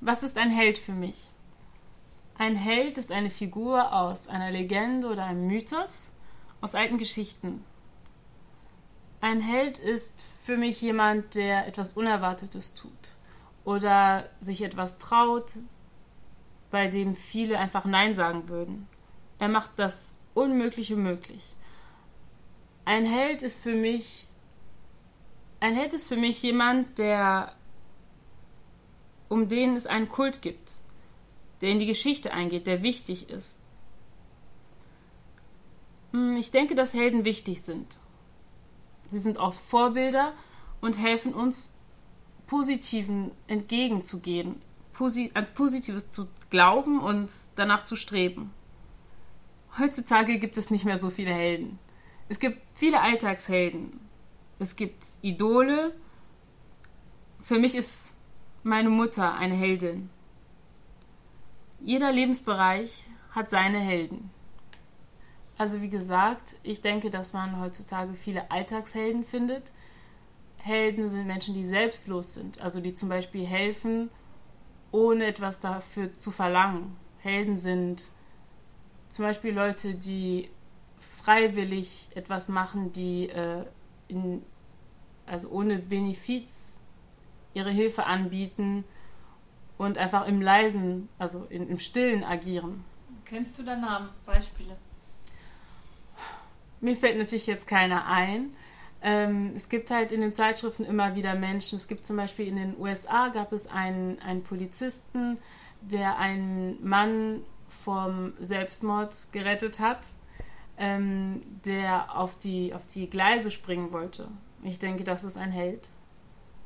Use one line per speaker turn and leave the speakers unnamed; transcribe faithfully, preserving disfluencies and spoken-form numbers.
Was ist ein Held für mich? Ein Held ist eine Figur aus einer Legende oder einem Mythos, aus alten Geschichten. Ein Held ist für mich jemand, der etwas Unerwartetes tut oder sich etwas traut, bei dem viele einfach Nein sagen würden. Er macht das Unmögliche möglich. Ein Held ist für mich ein Held ist für mich jemand, der um den es einen Kult gibt, der in die Geschichte eingeht, der wichtig ist. Ich denke, dass Helden wichtig sind. Sie sind oft Vorbilder und helfen uns, Positiven entgegenzugehen, an Positives zu glauben und danach zu streben. Heutzutage gibt es nicht mehr so viele Helden. Es gibt viele Alltagshelden. Es gibt Idole. Für mich ist meine Mutter eine Heldin. Jeder Lebensbereich hat seine Helden. Also wie gesagt, ich denke, dass man heutzutage viele Alltagshelden findet. Helden sind Menschen, die selbstlos sind, also die zum Beispiel helfen, ohne etwas dafür zu verlangen. Helden sind zum Beispiel Leute, die freiwillig etwas machen, die äh, in, also ohne Benefiz ihre Hilfe anbieten und einfach im Leisen, also in, im Stillen agieren.
Kennst du da Namen, Beispiele?
Mir fällt natürlich jetzt keiner ein. Ähm, es gibt halt in den Zeitschriften immer wieder Menschen. Es gibt zum Beispiel in den U S A gab es einen, einen Polizisten, der einen Mann vom Selbstmord gerettet hat, ähm, der auf die, auf die Gleise springen wollte. Ich denke, das ist ein Held.